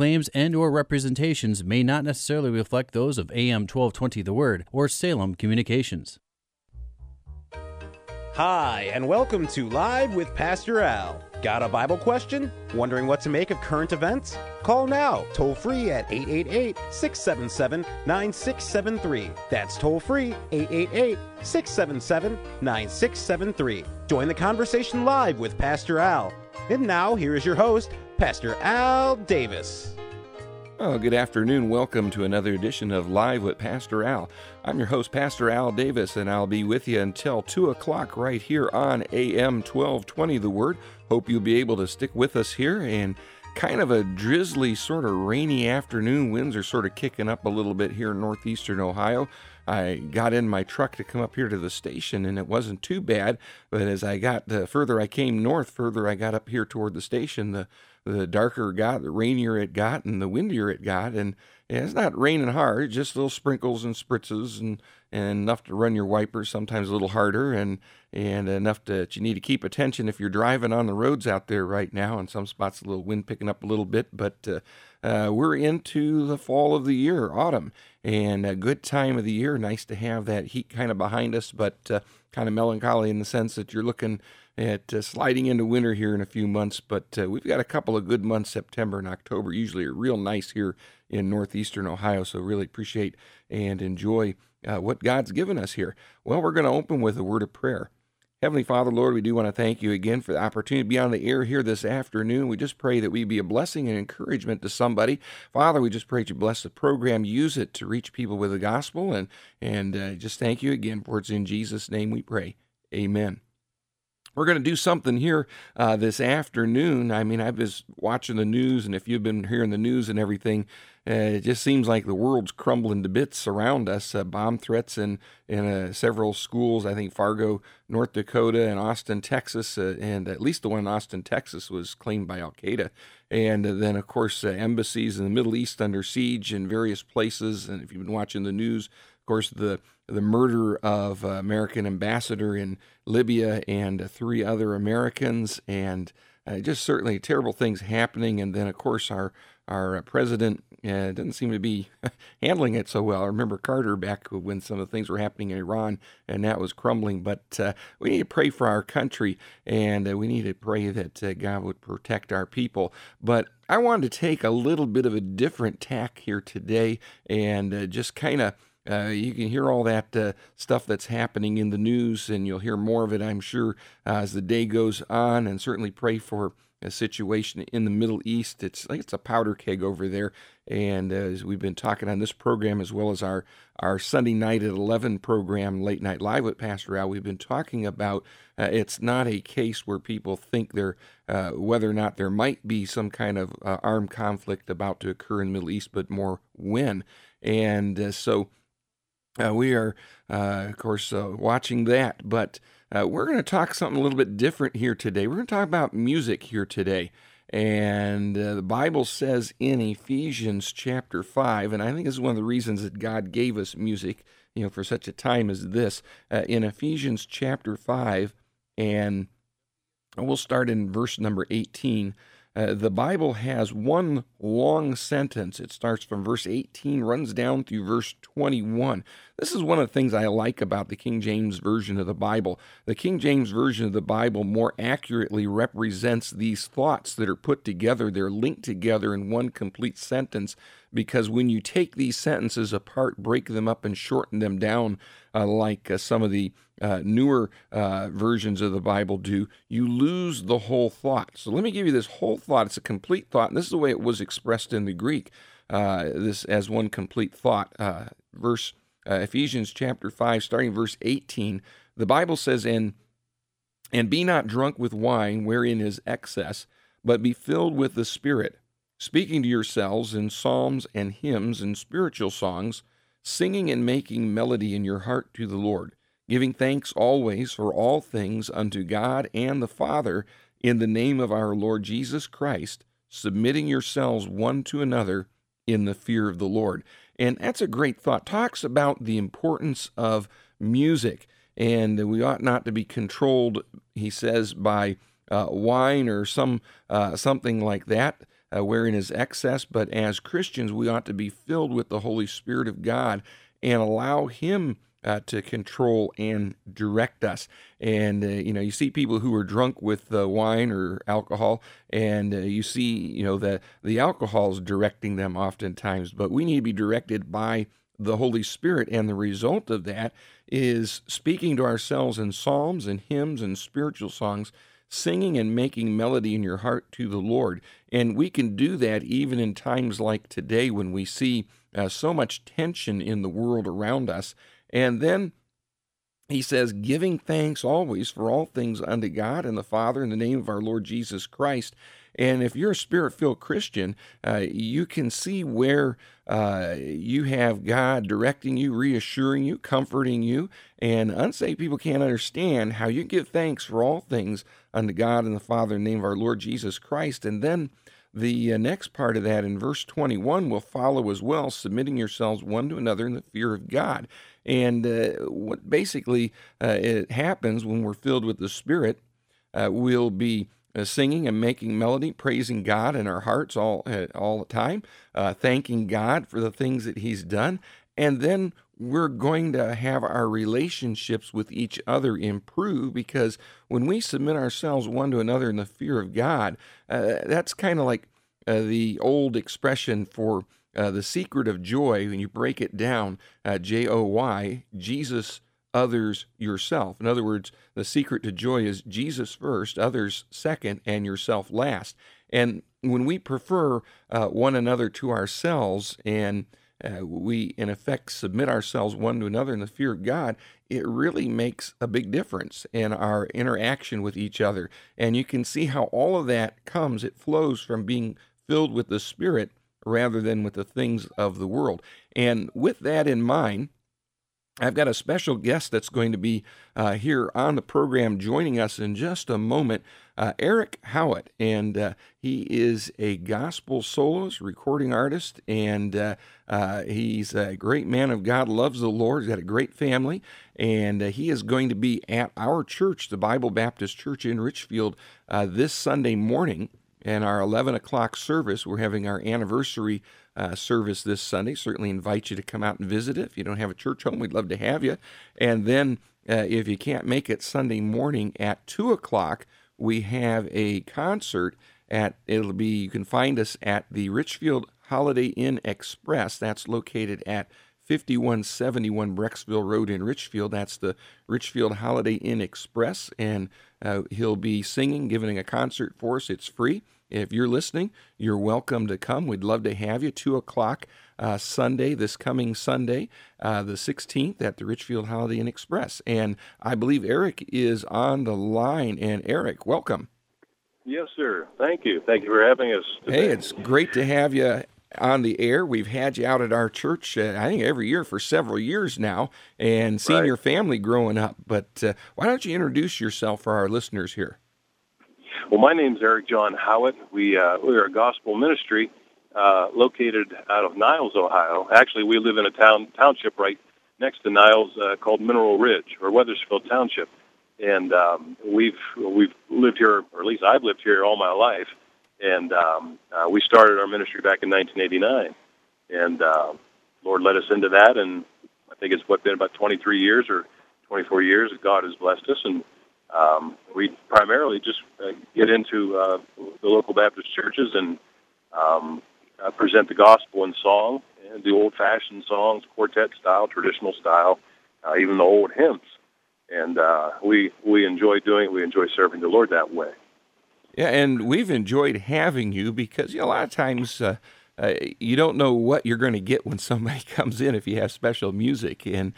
claims and/or representations may not necessarily reflect those of AM 1220 The Word or Salem Communications. Hi, and welcome to Live with Pastor Al. Got a Bible question? Wondering what to make of current events? Call now, toll free at 888-677-9673. That's toll free, 888-677-9673. Join the conversation live with Pastor Al. And now, here is your host, Pastor Al Davis. Oh, good afternoon. Welcome to another edition of Live with Pastor Al. I'm your host, Pastor Al Davis, and I'll be with you until 2 o'clock right here on AM 1220 The Word. Hope you'll be able to stick with us here. And kind of a drizzly, sort of rainy afternoon. Winds are sort of kicking up a little bit here in northeastern Ohio. I got in my truck to come up here to the station, and it wasn't too bad. But as I got further I came north, further I got up here toward the station, the darker it got, the rainier it got, and the windier it got. And it's not raining hard, just little sprinkles and spritzes, and enough to run your wipers, sometimes a little harder, and enough that you need to keep attention if you're driving on the roads out there right now. In some spots, a little wind picking up a little bit, but we're into the fall of the year, autumn, and a good time of the year. Nice to have that heat kind of behind us, but kind of melancholy in the sense that you're looking at sliding into winter here in a few months. But we've got a couple of good months. September and October usually are real nice here in northeastern Ohio, so really appreciate and enjoy what God's given us here. Well, we're going to open with a word of prayer. Heavenly Father, Lord, we do want to thank you again for the opportunity to be on the air here this afternoon. We just pray that we be a blessing and encouragement to somebody. Father, we just pray that you bless the program, use it to reach people with the gospel, and just thank you again for it's in Jesus' name we pray. Amen. We're going to do something here this afternoon. I mean, I've been watching the news, and if you've been hearing the news and everything, it just seems like the world's crumbling to bits around us. Bomb threats in several schools, I think Fargo, North Dakota, and Austin, Texas, and at least the one in Austin, Texas was claimed by Al-Qaeda. And then, of course, embassies in the Middle East under siege in various places. And if you've been watching the news, of course, the murder of American ambassador in Libya and 3 other Americans, and just certainly terrible things happening. And then, of course, our president doesn't seem to be handling it so well. I remember Carter back when some of the things were happening in Iran, and that was crumbling. But we need to pray for our country, and we need to pray that God would protect our people. But I wanted to take a little bit of a different tack here today, and just kind of you can hear all that stuff that's happening in the news, and you'll hear more of it, I'm sure, as the day goes on, and certainly pray for a situation in the Middle East. It's like it's a powder keg over there, and as we've been talking on this program, as well as our Sunday night at 11 program, Late Night Live with Pastor Al, we've been talking about it's not a case where people think whether or not there might be some kind of armed conflict about to occur in the Middle East, but more when. And so we are, of course, watching that, but we're going to talk something a little bit different here today. We're going to talk about music here today, and the Bible says in Ephesians chapter 5, and I think this is one of the reasons that God gave us music, for such a time as this, in Ephesians chapter 5, and we'll start in verse number 18. The Bible has one long sentence. It starts from verse 18, runs down through verse 21. This is one of the things I like about the King James Version of the Bible. The King James Version of the Bible more accurately represents these thoughts that are put together. They're linked together in one complete sentence, because when you take these sentences apart, break them up and shorten them down, like some of the newer versions of the Bible do, you lose the whole thought. So let me give you this whole thought. It's a complete thought, and this is the way it was expressed in the Greek, this as one complete thought. Ephesians chapter 5, starting verse 18, the Bible says, And be not drunk with wine, wherein is excess, but be filled with the Spirit, speaking to yourselves in psalms and hymns and spiritual songs, singing and making melody in your heart to the Lord, giving thanks always for all things unto God and the Father in the name of our Lord Jesus Christ, submitting yourselves one to another in the fear of the Lord. And that's a great thought. Talks about the importance of music, and we ought not to be controlled, he says, by wine or something like that. wherein is excess, but as Christians, we ought to be filled with the Holy Spirit of God and allow Him to control and direct us. And, you see people who are drunk with wine or alcohol, and you see, the alcohol is directing them oftentimes, but we need to be directed by the Holy Spirit, and the result of that is speaking to ourselves in psalms and hymns and spiritual songs, singing and making melody in your heart to the Lord. And we can do that even in times like today when we see so much tension in the world around us. And then he says, giving thanks always for all things unto God and the Father in the name of our Lord Jesus Christ. And if you're a Spirit-filled Christian, you can see where you have God directing you, reassuring you, comforting you. And unsaved people can't understand how you give thanks for all things unto God and the Father in the name of our Lord Jesus Christ. And then the next part of that in verse 21 will follow as well, submitting yourselves one to another in the fear of God. And what basically it happens when we're filled with the Spirit, we'll be singing and making melody, praising God in our hearts all the time, thanking God for the things that He's done. And then we're going to have our relationships with each other improve, because when we submit ourselves one to another in the fear of God, that's kind of like the old expression for the secret of joy. When you break it down, Joy, Jesus, others, yourself. In other words, the secret to joy is Jesus first, others second, and yourself last. And when we prefer one another to ourselves, and we, in effect, submit ourselves one to another in the fear of God, it really makes a big difference in our interaction with each other. And you can see how all of that comes. It flows from being filled with the Spirit rather than with the things of the world. And with that in mind, I've got a special guest that's going to be here on the program joining us in just a moment, Eric Howitt, and he is a gospel soloist, recording artist, and he's a great man of God, loves the Lord, he's got a great family, and he is going to be at our church, the Bible Baptist Church in Richfield, this Sunday morning. And our 11 o'clock service, we're having our anniversary service this Sunday. Certainly invite you to come out and visit it. If you don't have a church home, we'd love to have you. And then if you can't make it Sunday morning at 2 o'clock, we have a concert you can find us at the Richfield Holiday Inn Express. That's located at 5171 Brecksville Road in Richfield. That's the Richfield Holiday Inn Express, and he'll be singing, giving a concert for us. It's free. If you're listening, you're welcome to come. We'd love to have you. 2 o'clock Sunday, this coming Sunday, the 16th at the Richfield Holiday Inn Express. And I believe Eric is on the line. And Eric, welcome. Yes, sir. Thank you. Thank you for having us today. Hey, it's great to have you on the air. We've had you out at our church, I think every year for several years now, and seen your family growing up. But why don't you introduce yourself for our listeners here? Well, my name's Eric John Howitt. We're a gospel ministry located out of Niles, Ohio. Actually, we live in a township right next to Niles called Mineral Ridge, or Wethersfield Township. And we've lived here, or at least I've lived here all my life. And we started our ministry back in 1989. And Lord led us into that, and I think it's been about 23 years or 24 years that God has blessed us. And we primarily just get into the local Baptist churches and present the gospel in song, and do old-fashioned songs, quartet style, traditional style, even the old hymns. And we enjoy doing it. We enjoy serving the Lord that way. Yeah, and we've enjoyed having you because a lot of times you don't know what you're going to get when somebody comes in if you have special music, and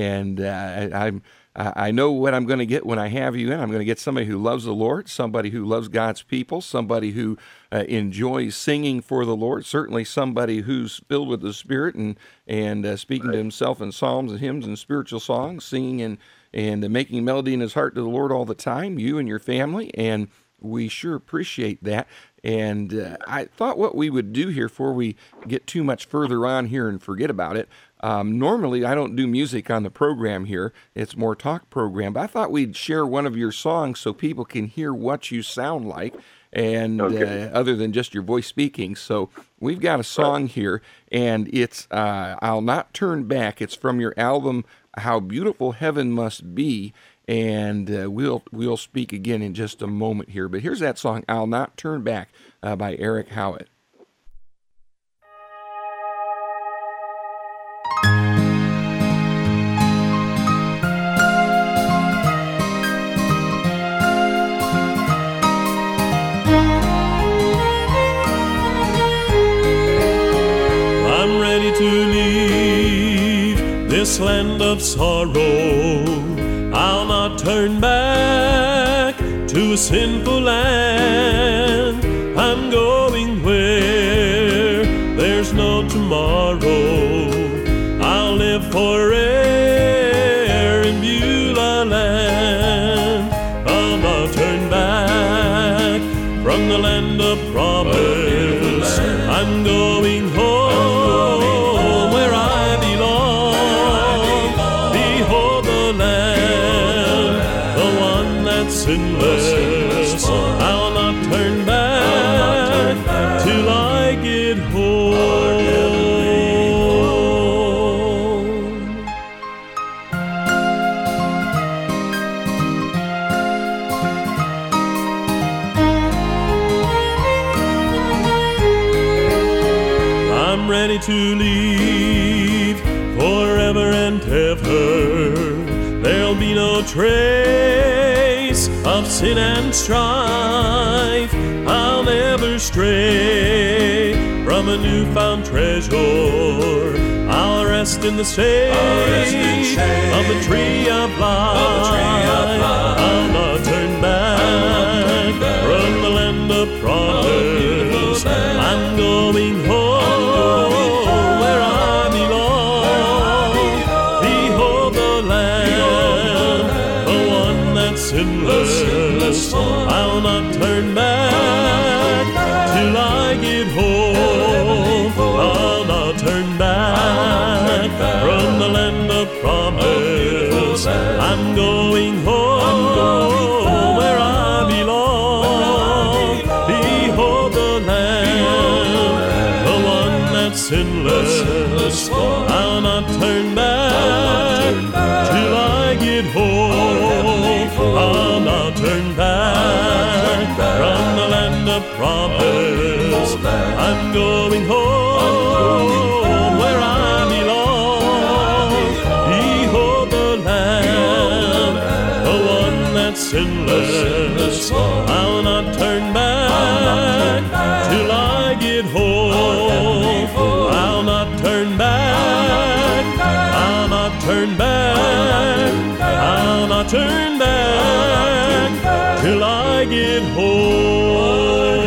I know what I'm going to get when I have you in. I'm going to get somebody who loves the Lord, somebody who loves God's people, somebody who enjoys singing for the Lord, certainly somebody who's filled with the Spirit and speaking to himself in psalms and hymns and spiritual songs, singing and making melody in his heart to the Lord all the time, you and your family, and we sure appreciate that. And I thought what we would do here before we get too much further on here and forget about it, normally I don't do music on the program here. It's more talk program. But I thought we'd share one of your songs so people can hear what you sound like. and other than just your voice speaking. So we've got a song here, and it's I'll Not Turn Back. It's from your album, How Beautiful Heaven Must Be, and we'll speak again in just a moment here. But here's that song, I'll Not Turn Back, by Eric Howitt. This land of sorrow, I'll not turn back to a sinful land. I'm going where there's no tomorrow. I'll live forever in Beulah land. I'll not turn back from the land of promise. I'm going home where I belong. Sinless, I'll not turn back till I get home. I'm ready to leave forever and ever. There'll be no trace of sin and strife. I'll never stray from a newfound treasure. I'll rest in the shade of the tree of life. I'll not turn back from the land of promise. I'm going home where I belong. Behold the Lamb, the one that's sinless. I'll not turn back till I get home. I'll not turn back from the land of promise. I'm going home where I belong. Behold the Lamb, the one that's sinless. I'll not turn back till I get home. I'll not turn back from the land of promise. I'm going home where I belong. Behold the Lamb, the one that's sinless. I'll not turn back till I get home. I'll not turn back. I'll not turn back. I'll not turn back till I get home.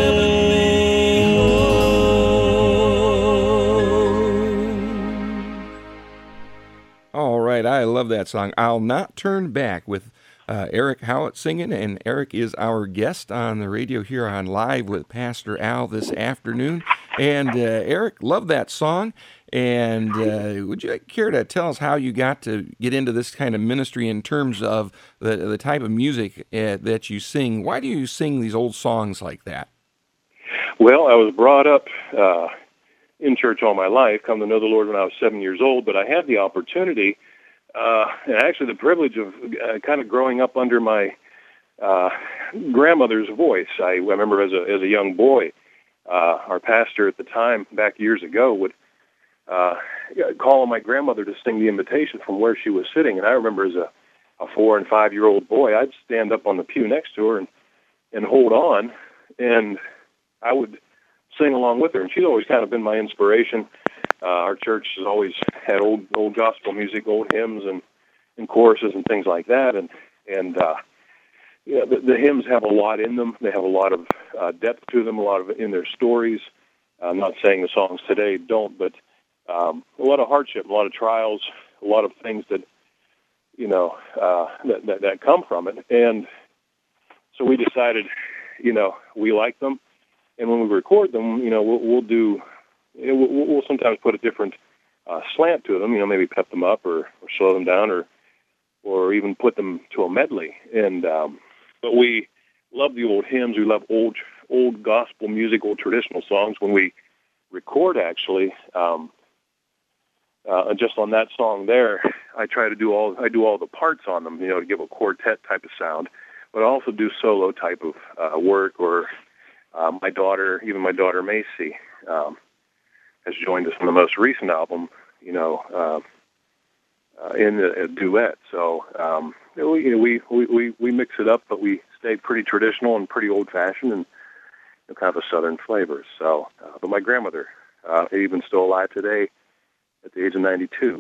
All right, I love that song, I'll Not Turn Back, with Eric Howitt singing, and Eric is our guest on the radio here on Live with Pastor Al this afternoon. And Eric, love that song. And would you care to tell us how you got to get into this kind of ministry in terms of the type of music that you sing? Why do you sing these old songs like that? Well, I was brought up in church all my life, come to know the Lord when I was 7 years old, but I had the opportunity and actually the privilege of kind of growing up under my grandmother's voice. I remember as a young boy, our pastor at the time, back years ago, would call on my grandmother to sing the invitation from where she was sitting. And I remember as a 4 and 5 year old boy, I'd stand up on the pew next to her and hold on, and I would sing along with her. And she's always kind of been my inspiration. Our church has always had old gospel music, old hymns and choruses and things like that. And you know, the hymns have a lot in them. They have a lot of depth to them, a lot of in their stories. I'm not saying the songs today don't, but a lot of hardship, a lot of trials, a lot of things that, you know, that come from it. And so we decided, you know, we like them. And when we record them, you know, we'll sometimes put a different slant to them, you know, maybe pep them up or slow them down or even put them to a medley. And but we love the old hymns. We love old gospel music, old traditional songs. When we record, actually, just on that song there, I do all the parts on them, to give a quartet type of sound, but I also do solo type of work. Or my daughter Macy, has joined us on the most recent album, in a duet. So we mix it up, but we stay pretty traditional and pretty old-fashioned and kind of a Southern flavor. So, but my grandmother, even still alive today, at the age of 92,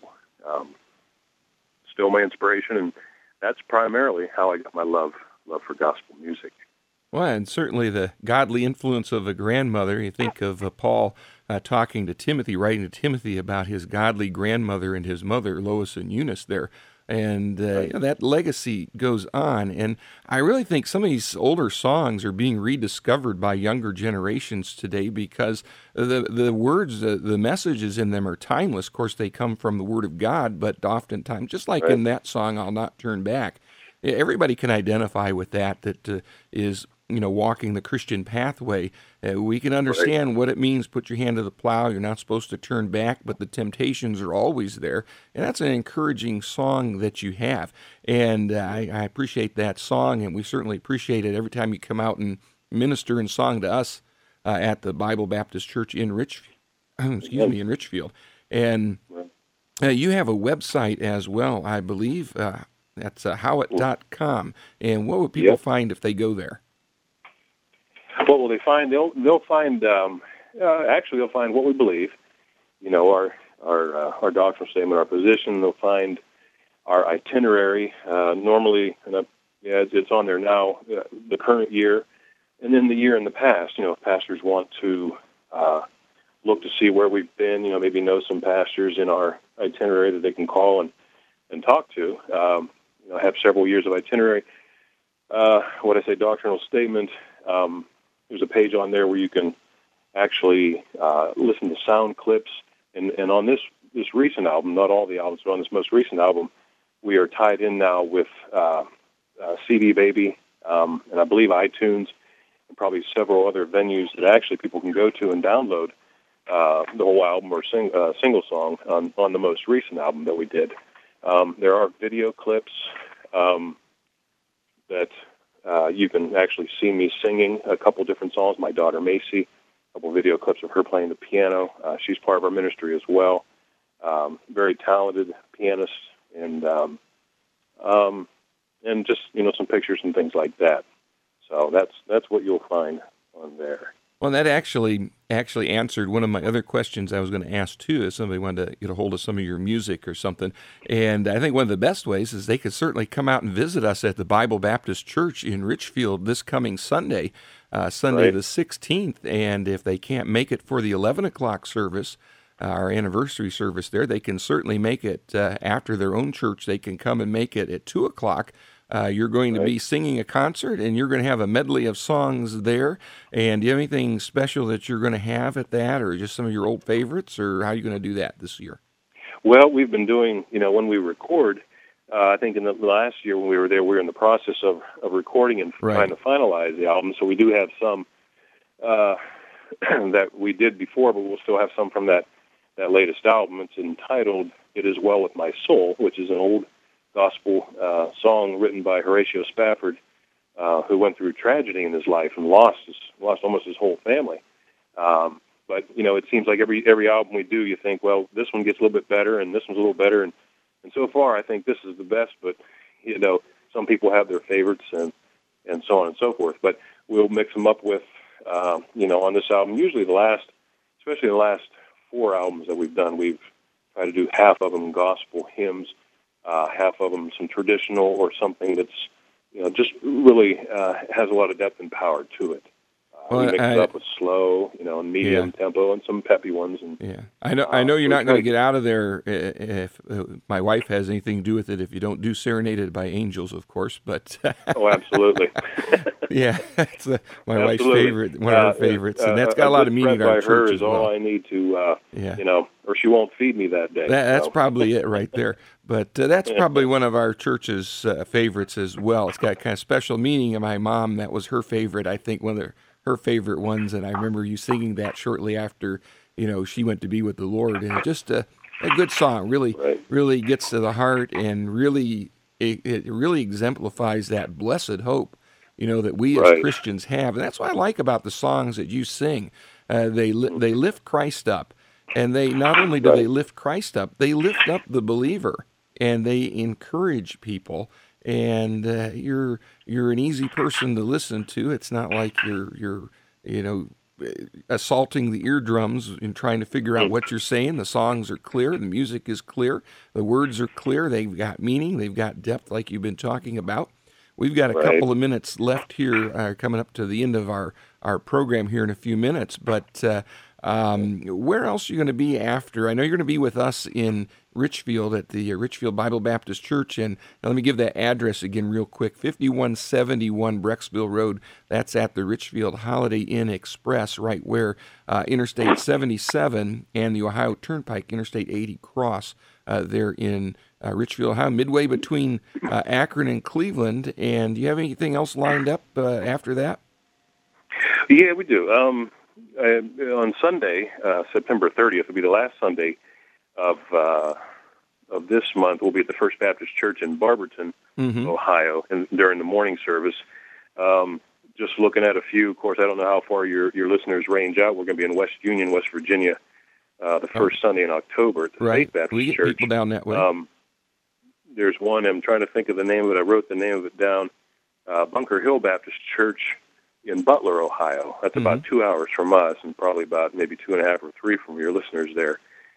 still my inspiration, and that's primarily how I got my love for gospel music. Well, and certainly the godly influence of a grandmother. You think of Paul talking to Timothy, writing to Timothy about his godly grandmother and his mother, Lois and Eunice there. And that legacy goes on. And I really think some of these older songs are being rediscovered by younger generations today because the words, the messages in them are timeless. Of course, they come from the Word of God, but oftentimes, just like in that song, I'll Not Turn Back, everybody can identify with that is walking the Christian pathway. We can understand what it means, put your hand to the plow. You're not supposed to turn back, but the temptations are always there. And that's an encouraging song that you have. And I appreciate that song, and we certainly appreciate it every time you come out and minister in song to us at the Bible Baptist Church in Richfield. in Richfield. And you have a website as well, I believe. That's howitt.com. And what would people find if they go there? What will they find? They'll find actually they'll find what we believe. Our doctrinal statement, our position. They'll find our itinerary. Normally, it's on there now. The current year, and then the year in the past. If pastors want to look to see where we've been, maybe know some pastors in our itinerary that they can call and talk to. I have several years of itinerary. Doctrinal statement. There's a page on there where you can actually listen to sound clips. And on this recent album, not all the albums, but on this most recent album, we are tied in now with CD Baby, and I believe iTunes, and probably several other venues that actually people can go to and download the whole album or single song on the most recent album that we did. There are video clips that you can actually see me singing a couple different songs. My daughter Macy, a couple video clips of her playing the piano. She's part of our ministry as well. Very talented pianist, and just some pictures and things like that. So that's what you'll find on there. Well, that actually answered one of my other questions I was going to ask, too, if somebody wanted to get a hold of some of your music or something. And I think one of the best ways is they could certainly come out and visit us at the Bible Baptist Church in Richfield this coming Sunday, the 16th. And if they can't make it for the 11 o'clock service, our anniversary service there, they can certainly make it after their own church. They can come and make it at 2 o'clock. You're going to be singing a concert, and you're going to have a medley of songs there. And do you have anything special that you're going to have at that, or just some of your old favorites, or how are you going to do that this year? Well, we've been doing, when we record, I think in the last year when we were there, we were in the process of recording and trying to finalize the album. So we do have some that we did before, but we'll still have some from that latest album. It's entitled "It Is Well With My Soul," which is an old gospel song written by Horatio Spafford, who went through tragedy in his life and lost almost his whole family. But it seems like every album we do, you think, well, this one gets a little bit better, and this one's a little better, and so far I think this is the best. But some people have their favorites, and so on and so forth. But we'll mix them up with on this album. Usually especially the last 4 albums that we've done, we've tried to do half of them gospel hymns. Half of them some traditional or something that's, just really has a lot of depth and power to it. We mix it up with slow, and medium tempo, and some peppy ones. And I know you're not going to get out of there if my wife has anything to do with it. If you don't do "Serenaded by Angels," of course. But oh, absolutely. It's my wife's favorite, one of her favorites, and that's got a lot of meaning in our church as well. All I need to, or she won't feed me that day. That's probably it right there. But that's probably one of our church's favorites as well. It's got kind of special meaning. And my mom, that was her favorite. I think one of her favorite ones, and I remember you singing that shortly after, she went to be with the Lord. And just a good song, really gets to the heart, and really it really exemplifies that blessed hope, that we as Christians have. And that's what I like about the songs that you sing. They lift Christ up, and they not only do they lift Christ up, they lift up the believer, and they encourage people. And you're an easy person to listen to. It's not like you're assaulting the eardrums and trying to figure out what you're saying. The songs are clear, the music is clear, the words are clear. They've got meaning, they've got depth, like you've been talking about. We've got a couple of minutes left here, coming up to the end of our program here in a few minutes. But where else are you going to be after? I know you're going to be with us in Richfield at the Richfield Bible Baptist Church. And let me give that address again real quick. 5171 Brecksville Road. That's at the Richfield Holiday Inn Express, right where Interstate 77 and the Ohio Turnpike Interstate 80 cross there in Richfield, Ohio, midway between Akron and Cleveland. And do you have anything else lined up after that? Yeah, we do. On Sunday, September 30th, will be the last Sunday of this month. We'll be at the First Baptist Church in Barberton, Ohio, and during the morning service. Just looking at a few. Of course, I don't know how far your listeners range out. We're going to be in West Union, West Virginia, the first Sunday in October at the State Baptist we get Church. People down that way. There's one. I'm trying to think of the name of it. I wrote the name of it down. Bunker Hill Baptist Church in Butler, Ohio. That's about 2 hours from us, and probably about maybe 2.5 or 3 from your listeners there.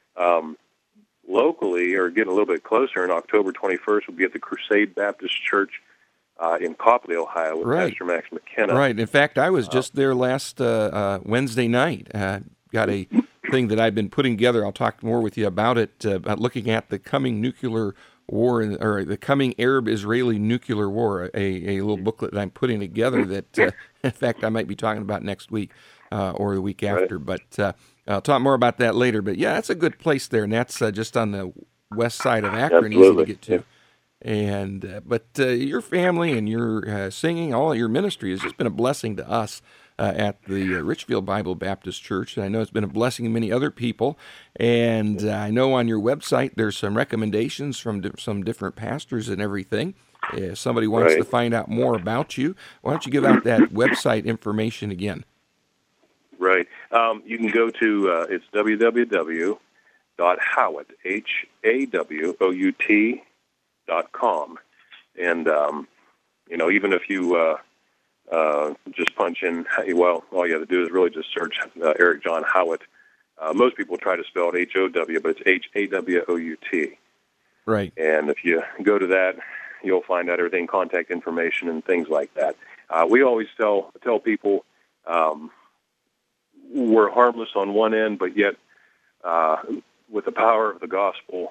Locally, or getting a little bit closer, in October 21st, we'll be at the Crusade Baptist Church in Copley, Ohio, with Pastor Max McKenna. Right. In fact, I was just there last Wednesday night. Got a thing that I've been putting together. I'll talk more with you about it, about looking at the coming nuclear war, or the coming Arab-Israeli nuclear war, a little booklet that I'm putting together that, in fact, I might be talking about next week or the week after. But I'll talk more about that later. But, yeah, that's a good place there, and that's just on the west side of Akron, easy to get to. And but your family and your singing, all your ministry has just been a blessing to us at the Richfield Bible Baptist Church. And I know it's been a blessing to many other people. And I know on your website there's some recommendations from some different pastors and everything. If somebody wants to find out more about you, why don't you give out that website information again? Right. You can go to, it's www.howitt, HAWOUT.com. And, even if you just punch in, well, all you have to do is really just search Eric John Howitt. Most people try to spell it H-O-W, but it's H-A-W-O-U-T. Right. And if you go to that, you'll find out everything, contact information and things like that. We always tell people we're harmless on one end, but yet with the power of the gospel,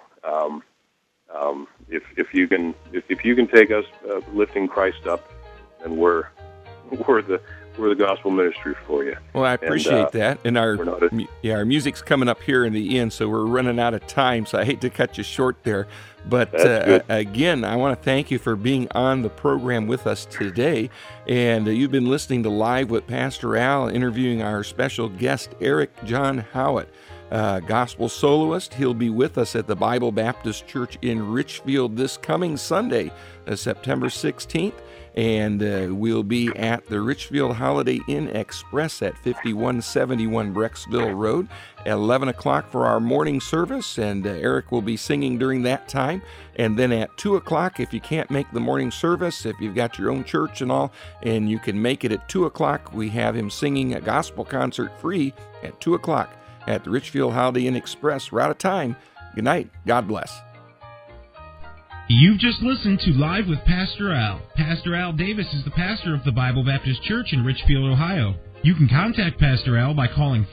if you can take us lifting Christ up, then we're the gospel ministry for you. Well, I appreciate that. And our music's coming up here in the end, so we're running out of time. So I hate to cut you short there, but again, I want to thank you for being on the program with us today. And you've been listening to Live with Pastor Al, interviewing our special guest Eric John Howitt, gospel soloist. He'll be with us at the Bible Baptist Church in Richfield this coming Sunday, September 16th. And we'll be at the Richfield Holiday Inn Express at 5171 Brecksville Road at 11 o'clock for our morning service. And Eric will be singing during that time. And then at 2 o'clock, if you can't make the morning service, if you've got your own church and all, and you can make it at 2 o'clock, we have him singing a gospel concert free at 2 o'clock at the Richfield Holiday Inn Express. We're out of time. Good night. God bless. You've just listened to Live with Pastor Al. Pastor Al Davis is the pastor of the Bible Baptist Church in Richfield, Ohio. You can contact Pastor Al by calling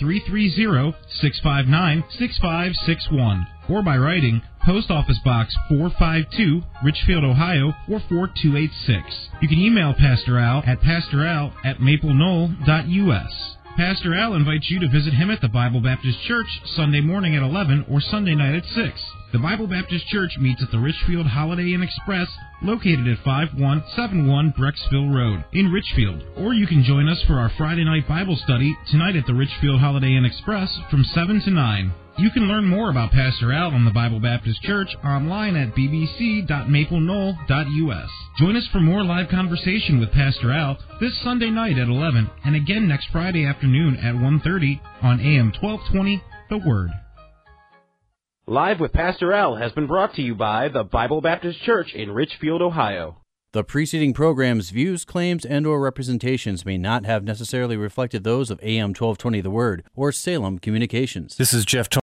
330-659-6561 or by writing Post Office Box 452, Richfield, Ohio 44286. You can email Pastor Al at pastoral@mapleknoll.us. Pastor Al invites you to visit him at the Bible Baptist Church Sunday morning at 11 or Sunday night at 6. The Bible Baptist Church meets at the Richfield Holiday Inn Express, located at 5171 Brecksville Road in Richfield. Or you can join us for our Friday night Bible study tonight at the Richfield Holiday Inn Express from 7 to 9. You can learn more about Pastor Al and the Bible Baptist Church online at bbc.mapleknoll.us. Join us for more live conversation with Pastor Al this Sunday night at 11 and again next Friday afternoon at 1:30 on AM 1220, The Word. Live with Pastor Al has been brought to you by the Bible Baptist Church in Richfield, Ohio. The preceding program's views, claims, and/or representations may not have necessarily reflected those of AM 1220 The Word or Salem Communications. This is Jeff